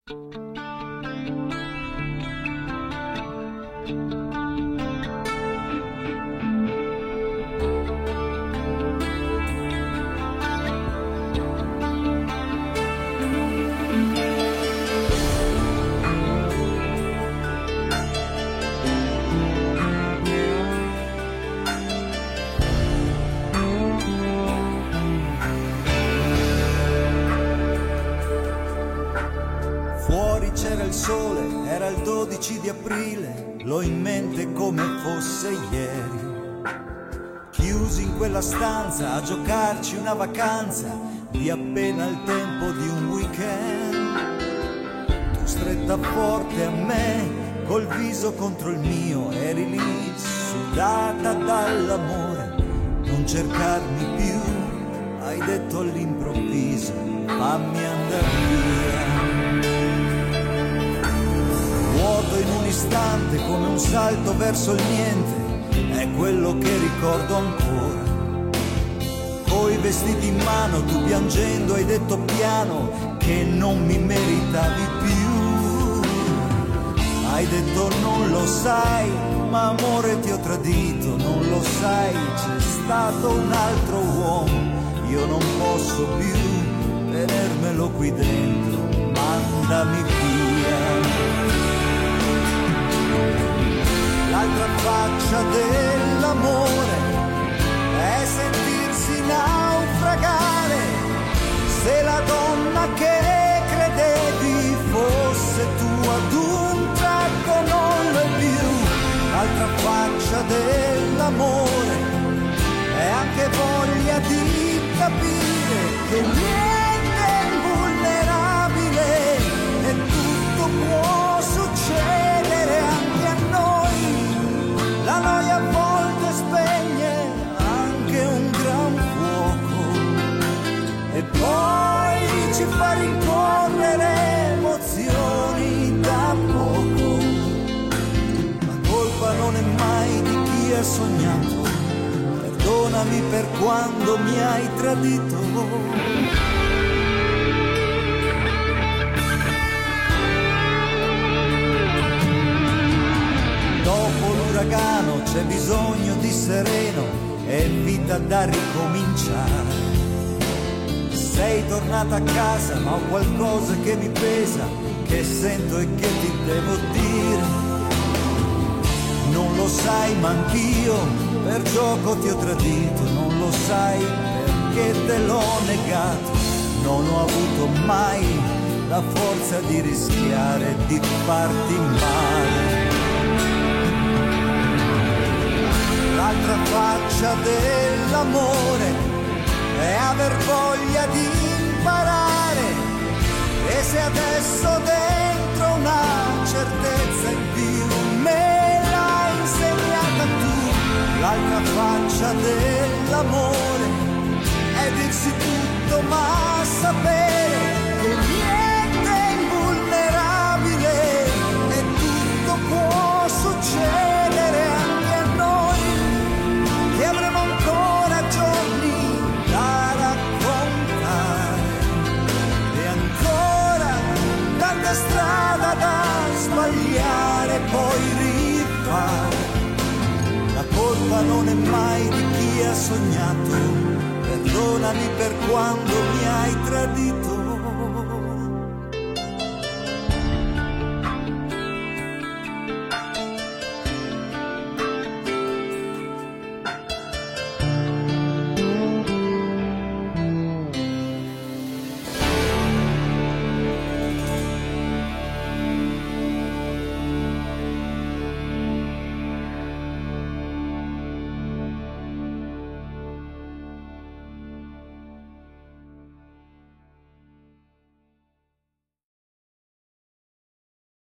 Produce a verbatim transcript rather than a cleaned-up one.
C'era il sole, era il dodici di aprile, l'ho in mente come fosse ieri. Chiusi in quella stanza a giocarci una vacanza di appena il tempo di un weekend. Tu stretta forte a me, col viso contro il mio, eri lì sudata dall'amore. Non cercarmi più, hai detto all'improvviso, fammi andare via. Vuoto in un istante come un salto verso il niente, è quello che ricordo ancora. Coi vestiti in mano, tu piangendo hai detto piano che non mi meritavi più. Hai detto non lo sai, ma amore ti ho tradito, non lo sai, c'è stato un altro uomo, io non posso più tenermelo qui dentro, mandami via. L'altra faccia dell'amore è sentirsi naufragare. Se la donna che credevi fosse tu ad un tratto non lo è più. L'altra faccia dell'amore è anche voglia di capire che niente è invulnerabile e tutto può succedere anche a noi. La noia a volte spegne anche un gran fuoco e poi ci fa rincorrere emozioni da poco. La colpa non è mai di chi ha sognato, perdonami per quando mi hai tradito. Dopo l'uragano c'è bisogno di sereno e vita da ricominciare. Sei tornata a casa ma ho qualcosa che mi pesa, che sento e che ti devo dire. Non lo sai ma anch'io per gioco ti ho tradito, non lo sai perché te l'ho negato. Non ho avuto mai la forza di rischiare di farti male. L'altra faccia dell'amore è aver voglia di imparare, e se adesso dentro una certezza in più me l'hai insegnata tu. L'altra faccia dell'amore è dirsi tutto ma sapere che niente è invulnerabile e tutto può succedere anche a noi, che avremo ancora giorni da raccontare e ancora tanta strada da sbagliare e poi rifare. La colpa non è mai di chi ha sognato, perdonami per quando mi hai tradito.